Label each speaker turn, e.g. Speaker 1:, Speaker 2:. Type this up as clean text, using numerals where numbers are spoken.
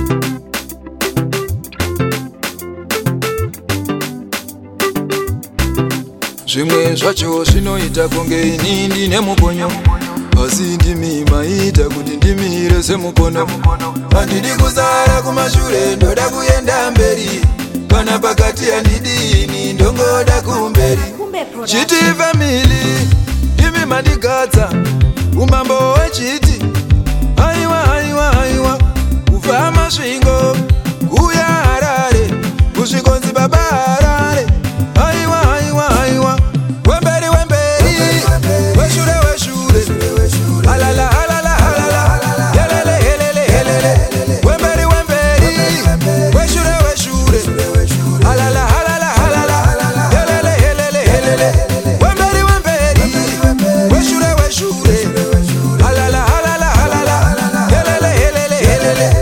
Speaker 1: Zvimwe zvacho zvinoita kunge ini ndine mukonyo, asi ndimi maita kuti ndimire semukono. Handidi kusara kumashure, ndoda kuenda mberi. Kana pakati handidini, ndongoda kumberi. Chiti family, imi mandigadza umambo wechiti. Aiwa, aiwa, aiwa,